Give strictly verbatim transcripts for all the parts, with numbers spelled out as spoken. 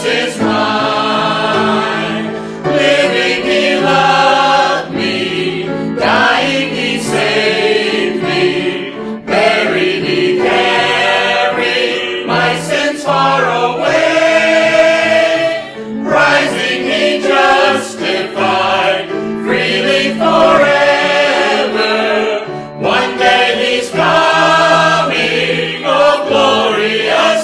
is mine. Living he loved me, dying he saved me, buried he carried my sins far away, rising he justified, freely forever. One day he's coming, oh glorious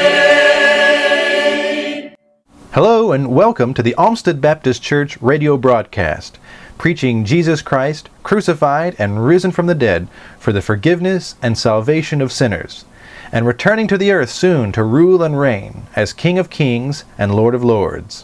day. Hello and welcome to the Olmsted Baptist Church radio broadcast, preaching Jesus Christ, crucified and risen from the dead for the forgiveness and salvation of sinners, and returning to the earth soon to rule and reign as King of Kings and Lord of Lords.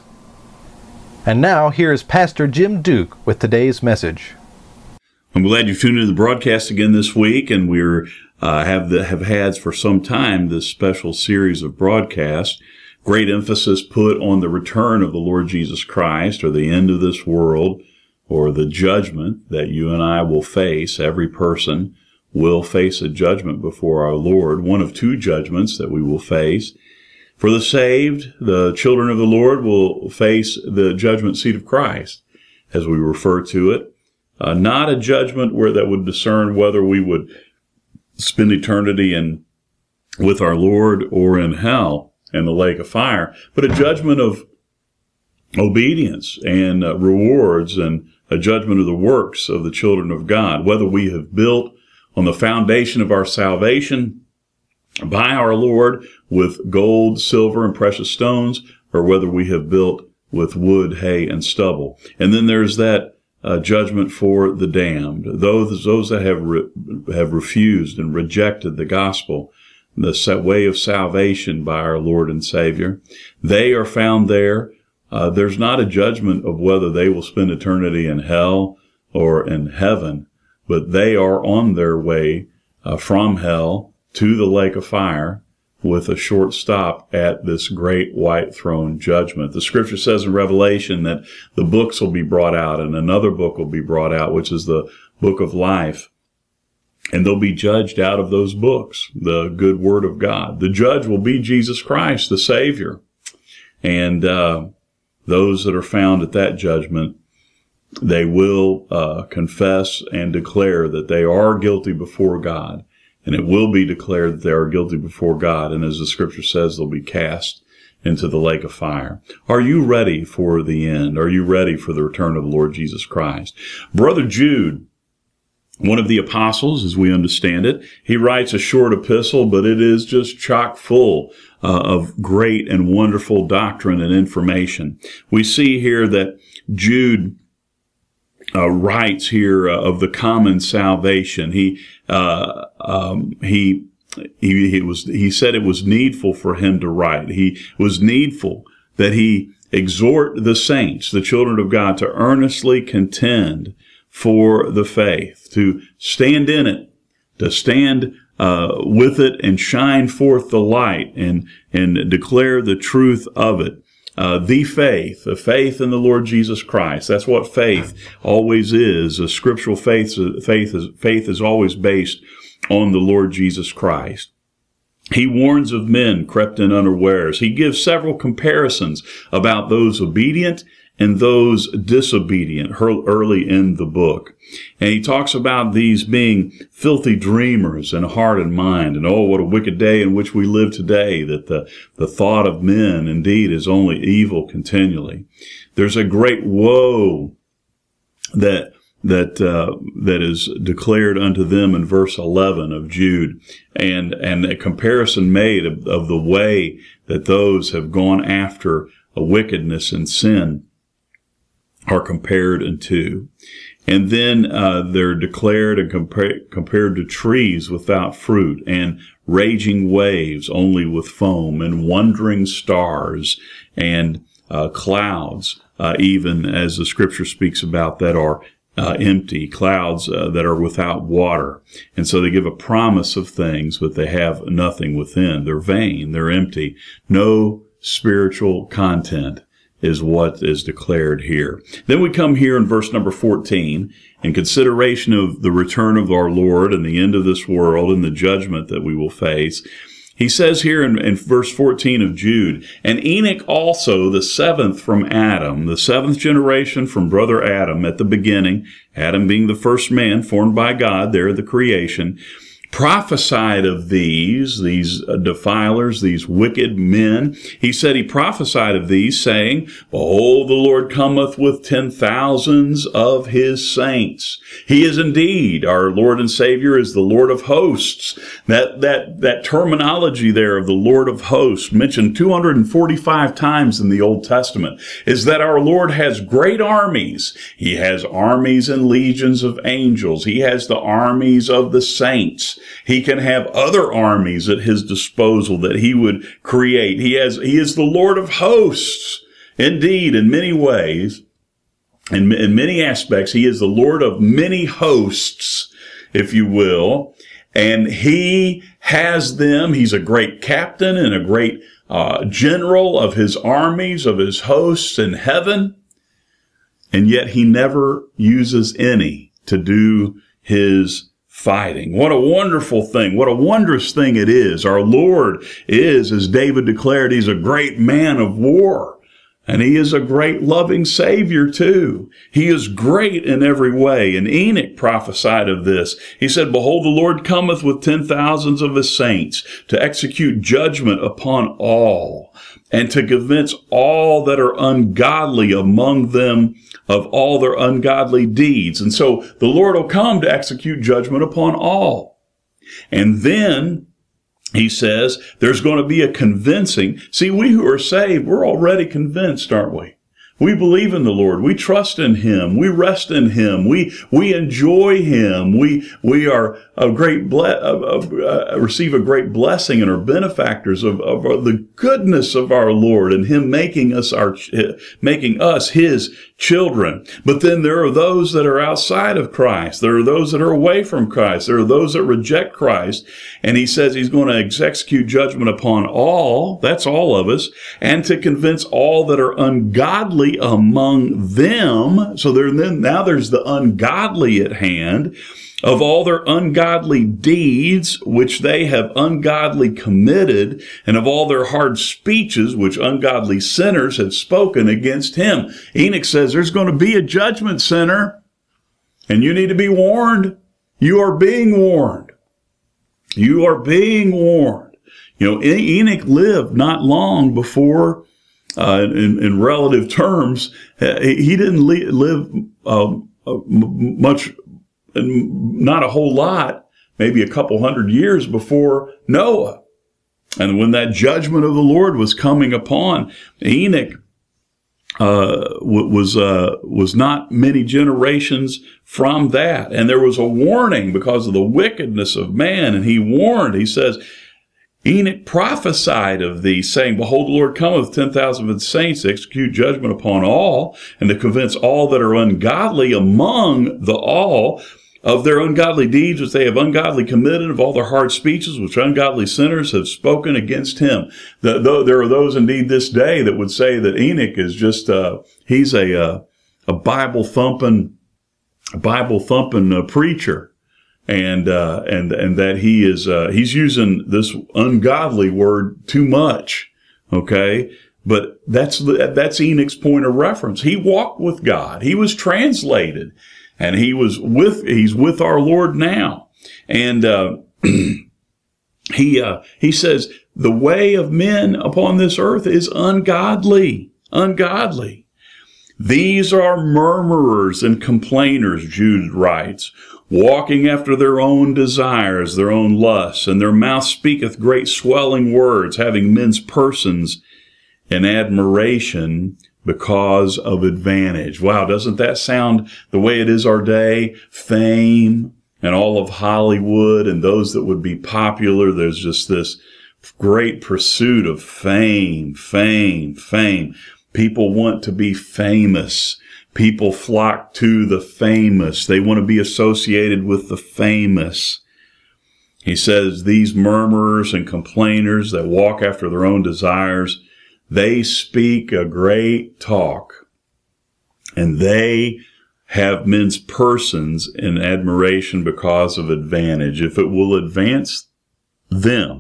And now here is Pastor Jim Duke with today's message. I'm glad you've tuned into the broadcast again this week, and we're uh, have the, have had for some time this special series of broadcasts. Great emphasis put on the return of the Lord Jesus Christ, or the end of this world, or the judgment that you and I will face. Every person will face a judgment before our Lord, one of two judgments that we will face. For the saved, the children of the Lord will face the judgment seat of Christ, as we refer to it. Uh, not a judgment where that would discern whether we would spend eternity in with our Lord or in hell and the lake of fire, but a judgment of obedience and uh, rewards, and a judgment of the works of the children of God, whether we have built on the foundation of our salvation by our Lord with gold, silver, and precious stones, or whether we have built with wood, hay, and stubble. And then there's that uh, judgment for the damned, those those that have re- have refused and rejected the gospel, the way of salvation by our Lord and Savior. They are found there. Uh, there's not a judgment of whether they will spend eternity in hell or in heaven, but they are on their way uh, from hell to the lake of fire, with a short stop at this great white throne judgment. The scripture says in Revelation that the books will be brought out, and another book will be brought out, which is the book of life. And they'll be judged out of those books, the good word of God. The judge will be Jesus Christ, the Savior. And uh, those that are found at that judgment, they will uh, confess and declare that they are guilty before God. And it will be declared that they are guilty before God. And as the scripture says, they'll be cast into the lake of fire. Are you ready for the end? Are you ready for the return of the Lord Jesus Christ? Brother Jude, one of the apostles, as we understand it, he writes a short epistle, but it is just chock full uh, of great and wonderful doctrine and information. We see here that Jude uh, writes here uh, of the common salvation. He uh, um, he he he was he said it was needful for him to write. He was needful that he exhort the saints, the children of God, to earnestly contend for the faith, to stand in it, to stand uh, with it and shine forth the light and and declare the truth of it. Uh, the faith, the faith in the Lord Jesus Christ. That's what faith always is. A scriptural faith, faith is, faith is always based on the Lord Jesus Christ. He warns of men crept in unawares. He gives several comparisons about those obedient and those disobedient early in the book. And he talks about these being filthy dreamers in heart and mind. And oh, what a wicked day in which we live today, that the, the thought of men indeed is only evil continually. There's a great woe that that uh, that is declared unto them in verse eleven of Jude, and and a comparison made of, of the way that those have gone after a wickedness and sin are compared unto. And then uh, they're declared and compar- compared to trees without fruit, and raging waves only with foam, and wandering stars, and uh, clouds, uh, even as the scripture speaks about, that are uh, empty, clouds uh, that are without water. And so they give a promise of things, but they have nothing within. They're vain, they're empty, no spiritual content is what is declared here. Then we come here in verse number fourteen, in consideration of the return of our Lord and the end of this world and the judgment that we will face. He says here in, in verse fourteen of Jude, and Enoch also, the seventh from Adam, the seventh generation from brother Adam at the beginning, Adam being the first man formed by God there at the creation, prophesied of these, these defilers, these wicked men. He said he prophesied of these, saying, behold, the Lord cometh with ten thousands of his saints. He is indeed, our Lord and Savior is the Lord of hosts. That, that, that terminology there of the Lord of hosts, mentioned two hundred forty-five times in the Old Testament, is that our Lord has great armies. He has armies and legions of angels. He has the armies of the saints. He can have other armies at his disposal that he would create. He has, he is the Lord of hosts. Indeed, in many ways, in, in many aspects, he is the Lord of many hosts, if you will. And he has them. He's a great captain and a great uh, general of his armies, of his hosts in heaven. And yet he never uses any to do his fighting. What a wonderful thing. What a wondrous thing it is. Our Lord is, as David declared, he's a great man of war. And he is a great loving Savior too. He is great in every way. And Enoch prophesied of this. He said, behold, the Lord cometh with ten thousands of his saints to execute judgment upon all, and to convince all that are ungodly among them of all their ungodly deeds. And so the Lord will come to execute judgment upon all. And then he says there's going to be a convincing. See, we who are saved, we're already convinced, aren't we? We believe in the Lord. We trust in him. We rest in him. We we enjoy him. We we are a great ble- uh, uh, receive a great blessing and are benefactors of, of the goodness of our Lord and him making us our making us his children. But then there are those that are outside of Christ. There are those that are away from Christ. There are those that reject Christ. And he says he's going to execute judgment upon all. That's all of us, and to convince all that are ungodly among them. So there then now there's the ungodly at hand, of all their ungodly deeds which they have ungodly committed, and of all their hard speeches which ungodly sinners have spoken against him. Enoch says there's going to be a judgment, sinner, and you need to be warned. You are being warned. You are being warned. You know, Enoch lived not long before Uh, in, in relative terms, uh, he didn't li- live uh, uh, much, not a whole lot, maybe a couple hundred years before Noah. And when that judgment of the Lord was coming upon, Enoch uh, was uh, was not many generations from that. And there was a warning because of the wickedness of man. And he warned, he says, Enoch prophesied of thee, saying, behold, the Lord cometh with ten thousand of his saints to execute judgment upon all, and to convince all that are ungodly among the all of their ungodly deeds which they have ungodly committed, of all their hard speeches which ungodly sinners have spoken against him. The, the, there are those indeed this day that would say that Enoch is just, uh, he's a, uh, a Bible thumping, Bible thumping uh, preacher. And, uh, and, and that he is, uh, he's using this ungodly word too much. Okay. But that's, that's Enoch's point of reference. He walked with God. He was translated, and he was with, he's with our Lord now. And, uh, he, uh, he says the way of men upon this earth is ungodly, ungodly. These are murmurers and complainers, Jude writes, walking after their own desires, their own lusts, and their mouth speaketh great swelling words, having men's persons in admiration because of advantage. Wow, doesn't that sound the way it is our day? Fame and all of Hollywood and those that would be popular. There's just this great pursuit of fame, fame, fame. People want to be famous. People flock to the famous. They want to be associated with the famous. He says these murmurers and complainers that walk after their own desires, they speak a great talk, and they have men's persons in admiration because of advantage. If it will advance them,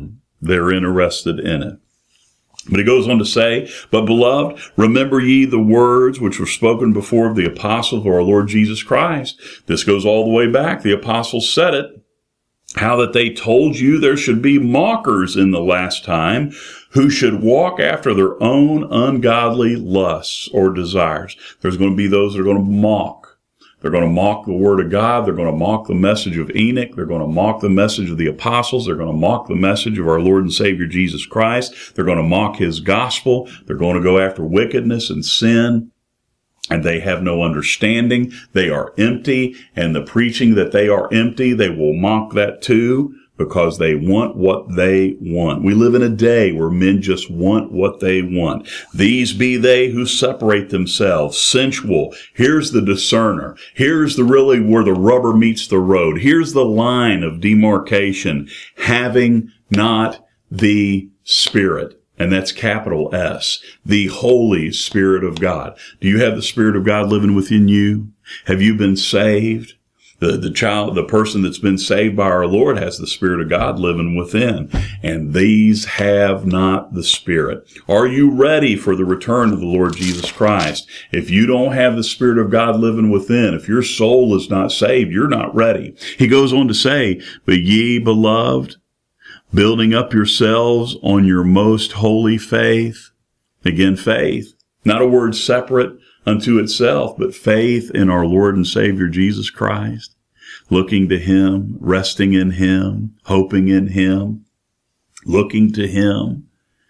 they're interested in it. But he goes on to say, but beloved, remember ye the words which were spoken before of the apostles of our Lord Jesus Christ. This goes all the way back. The apostles said it, how that they told you there should be mockers in the last time, who should walk after their own ungodly lusts or desires. There's going to be those that are going to mock. They're going to mock the Word of God. They're going to mock the message of Enoch. They're going to mock the message of the apostles. They're going to mock the message of our Lord and Savior Jesus Christ. They're going to mock His gospel. They're going to go after wickedness and sin. And they have no understanding. They are empty. And the preaching that they are empty, they will mock that too, because they want what they want. We live in a day where men just want what they want. These be they who separate themselves, sensual. Here's the discerner. Here's the really where the rubber meets the road. Here's the line of demarcation, having not the Spirit. And that's capital S, the Holy Spirit of God. Do you have the Spirit of God living within you? Have you been saved? The, the child, the person that's been saved by our Lord has the Spirit of God living within. And these have not the Spirit. Are you ready for the return of the Lord Jesus Christ? If you don't have the Spirit of God living within, if your soul is not saved, you're not ready. He goes on to say, but ye beloved, building up yourselves on your most holy faith. Again, faith. Not a word separate unto itself, but faith in our Lord and Savior Jesus Christ. Looking to Him, resting in Him, hoping in Him, looking to Him.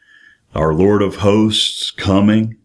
Our Lord of hosts coming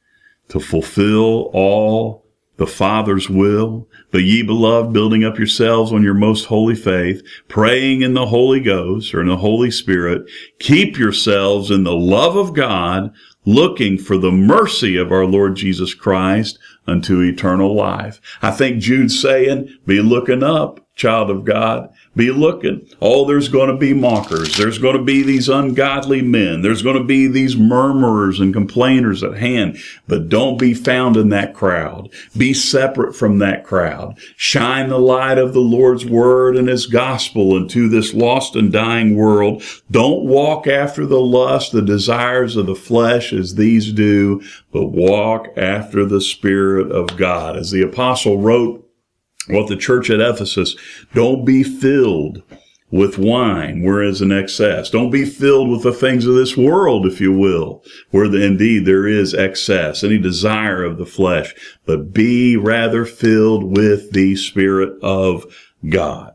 to fulfill all the Father's will. But ye beloved, building up yourselves on your most holy faith, praying in the Holy Ghost or in the Holy Spirit, keep yourselves in the love of God, looking for the mercy of our Lord Jesus Christ unto eternal life. I think Jude's saying, be looking up, child of God. Be looking. Oh, there's going to be mockers. There's going to be these ungodly men. There's going to be these murmurers and complainers at hand. But don't be found in that crowd. Be separate from that crowd. Shine the light of the Lord's word and His gospel into this lost and dying world. Don't walk after the lust, the desires of the flesh as these do, but walk after the Spirit of God. As the apostle wrote, what the church at Ephesus, don't be filled with wine, whereas in excess. Don't be filled with the things of this world, if you will, where the, indeed there is excess, any desire of the flesh, but be rather filled with the Spirit of God.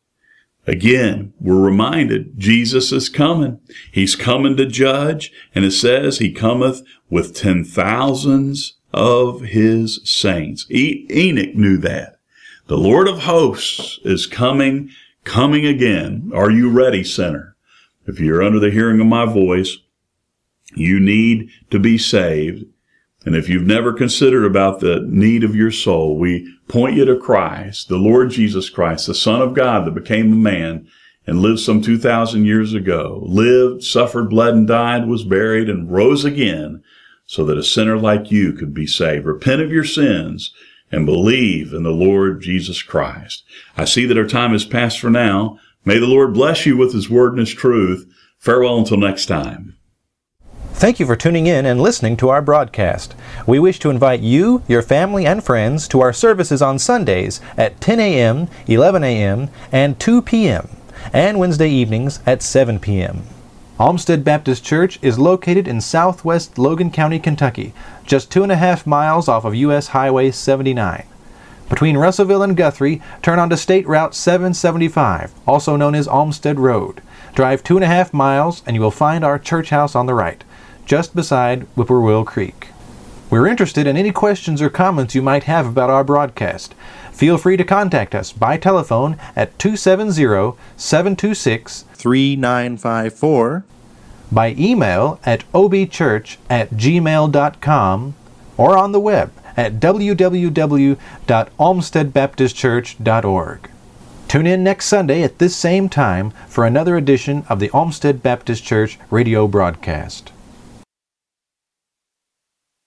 Again, we're reminded Jesus is coming. He's coming to judge, and it says He cometh with ten thousands of His saints. E- Enoch knew that. The Lord of hosts is coming, coming again. Are you ready, sinner? If you're under the hearing of my voice, you need to be saved. And if you've never considered about the need of your soul, we point you to Christ, the Lord Jesus Christ, the Son of God that became a man and lived some two thousand years ago, lived, suffered, bled, and died, was buried, and rose again so that a sinner like you could be saved. Repent of your sins and believe in the Lord Jesus Christ. I see that our time has passed for now. May the Lord bless you with His word and His truth. Farewell until next time. Thank you for tuning in and listening to our broadcast. We wish to invite you, your family, and friends to our services on Sundays at ten a.m., eleven a.m., and two p.m., and Wednesday evenings at seven p.m. Olmsted Baptist Church is located in southwest Logan County, Kentucky, just two and a half miles off of U S Highway seventy-nine. Between Russellville and Guthrie, turn onto State Route seven seventy-five, also known as Olmsted Road. Drive two and a half miles and you will find our church house on the right, just beside Whippoorwill Creek. We're interested in any questions or comments you might have about our broadcast. Feel free to contact us by telephone at two seven zero, seven two six, three nine five four, by email at obchurch at gmail dot com, or on the web at w w w dot olmsted baptist church dot org. Tune in next Sunday at this same time for another edition of the Olmsted Baptist Church radio broadcast.